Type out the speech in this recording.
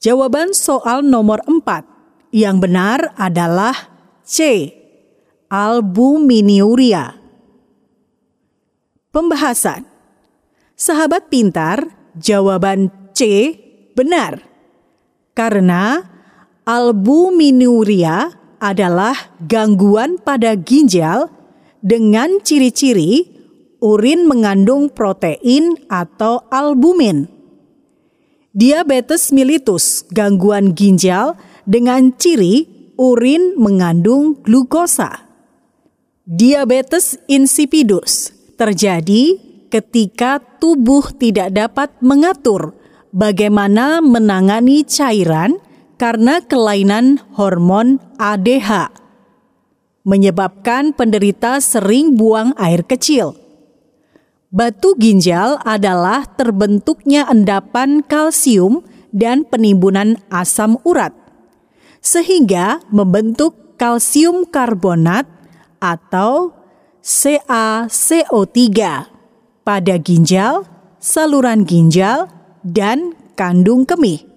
Jawaban soal nomor 4 yang benar adalah C. Albuminiuria. Pembahasan. Sahabat pintar, jawaban C benar. Karena albuminiuria adalah gangguan pada ginjal dengan ciri-ciri urin mengandung protein atau albumin. Diabetes mellitus, gangguan ginjal dengan ciri urin mengandung glukosa. Diabetes insipidus terjadi ketika tubuh tidak dapat mengatur bagaimana menangani cairan karena kelainan hormon ADH, menyebabkan penderita sering buang air kecil. Batu ginjal adalah terbentuknya endapan kalsium dan penimbunan asam urat, sehingga membentuk kalsium karbonat atau CaCO3 pada ginjal, saluran ginjal, dan kandung kemih.